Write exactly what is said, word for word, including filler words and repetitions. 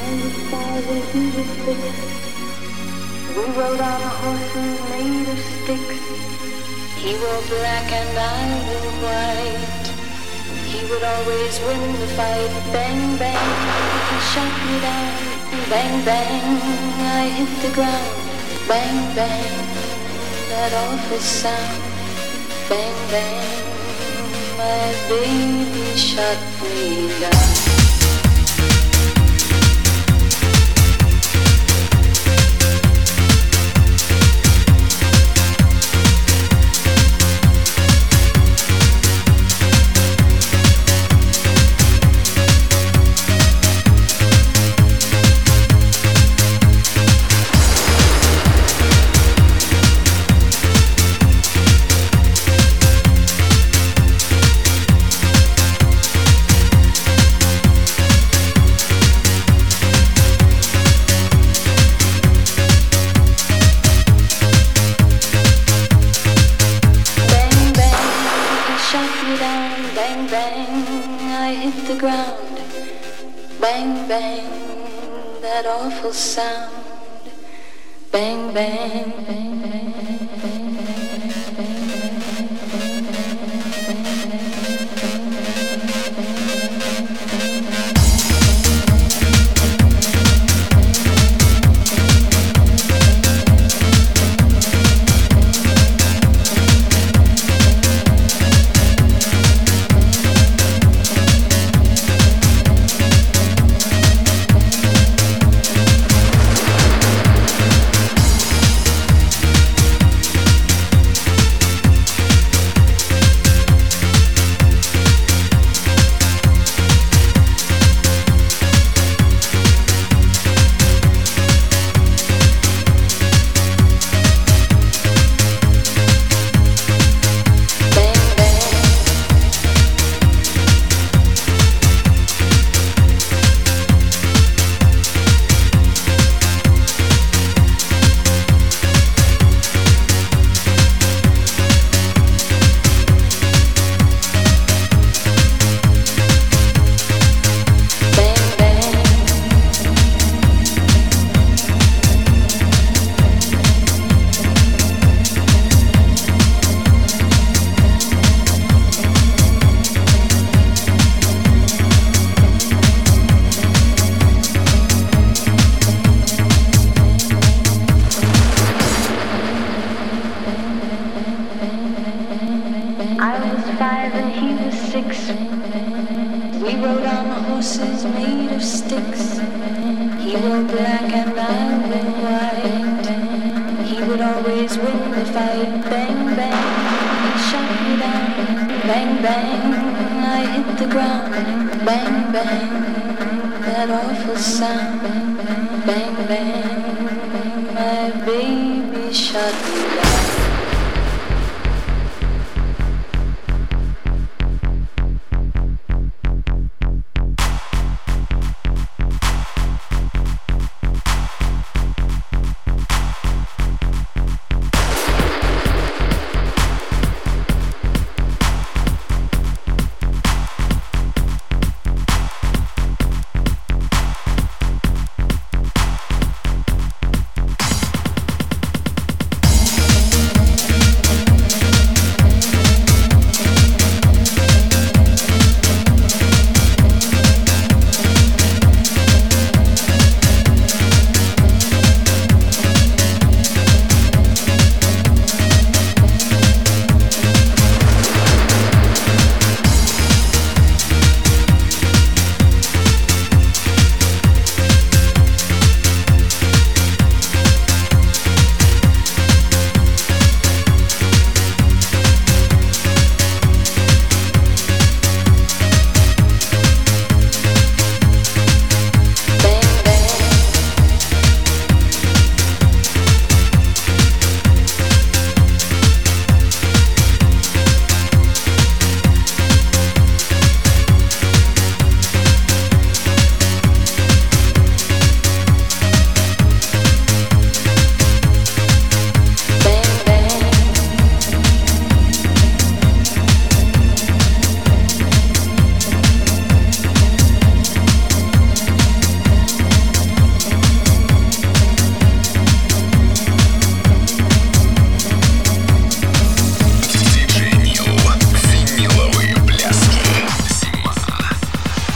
We rode on horses made of sticks. He wore black and I wore white. He would always win the fight. Bang, bang, he shot me down. Bang, bang, I hit the ground. Bang, bang, that awful sound. Bang, bang, my baby shot me down. That awful sound. Bang, bang, bang, bang, bang, bang, bang, bang, that awful sound. Bang, bang, my baby shot me down.